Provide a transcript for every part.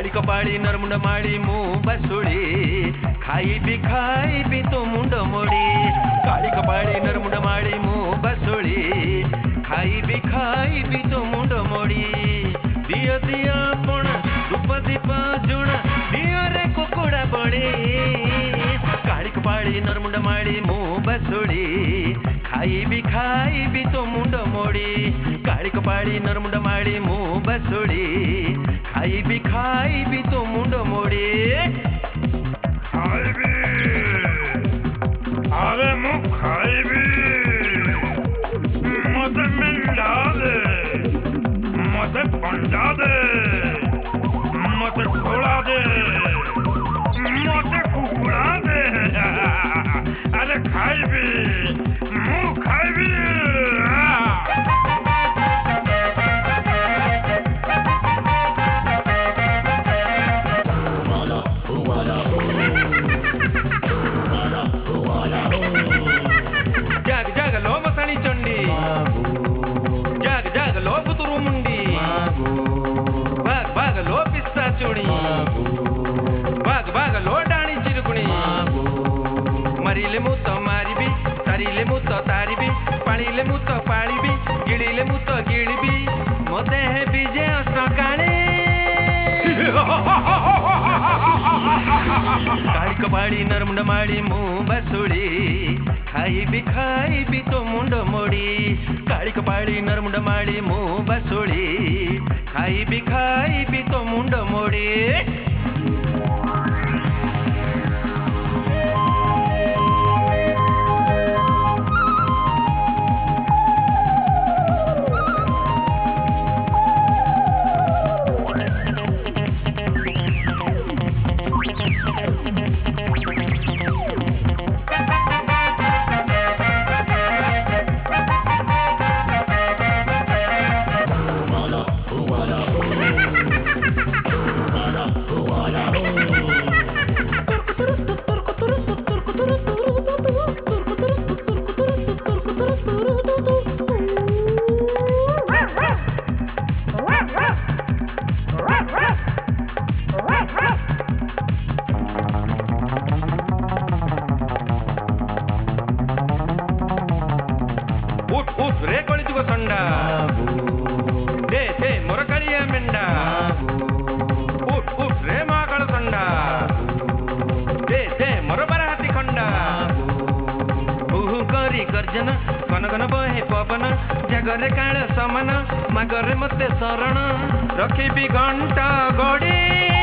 काली कपाड़ी नरमुंड माड़ी मुंह बसुड़ी खाई भी तो मुंड मोड़ी काली कपाड़ी नरमुंड माड़ी मुंह बसुड़ी खाई भी तो मुंड मोड़ी दिया दिया पण धूप दीप जुण दिया रे कुकुड़ा बड़ी काली कपाड़ी नरमुंड माड़ी मुंह बसुड़ी खाई भी तो मुंड मोड़ी काली कपाड़ी नरमुंड माड़ी मुंह बसुड़ी खाई भी तो मुंड मोड़ी खाइबी अरे मु खाइबी मते मिला दे मते पंडा दे मते खोला दे मते कुकुड़ा दे अरे खाइबी मु खाइबी मरीले मुत मारिबी तारिले मुत तारिबी पाणीले मुत पाळिबी गिळीले मुत गिळिबी मते हे विजय सकाळे काली कपाड़ी नरमुंड माड़ी मुंह बसुड़ी खाई भी तो मुंड मोड़ी काली कपाड़ी नरमुंड माड़ी मुंह बसुड़ी खाई भी तो मुंड मोड़ी रे कळी तुका संडा दे मोर काळिया मेंढा उठ रे महाकाळ संडा दे मोर बारा हाती खंडा हुहु करी गर्जन घन घन बहे पवन जगरे काळ समान मागरे मते शरण रखिबी घंटा गड़ी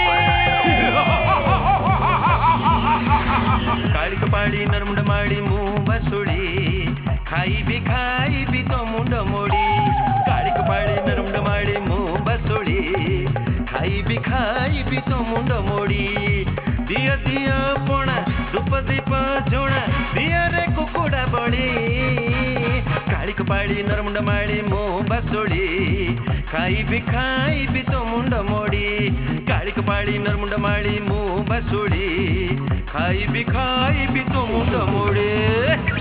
काली कपाड़ी नरमुंड माड़ी मुंह बसुड़ी खाई भी तो मुंड मोड़ी काली कपाड़ी नरमुंड माड़ी मुंह बसुड़ी खाई भी तो मुंड मोड़ी दिया दिया पोणा धूप दीप जुण दिया रे कुकुड़ा बड़ी काली कपाड़ी नरमुंड माड़ी मुंह बसुड़ी खाई भी तो मुंड मोड़ी काली कपाड़ी नरमुंड माड़ी मुंह बसुड़ी खाई भी तो मुंड मोड़ी।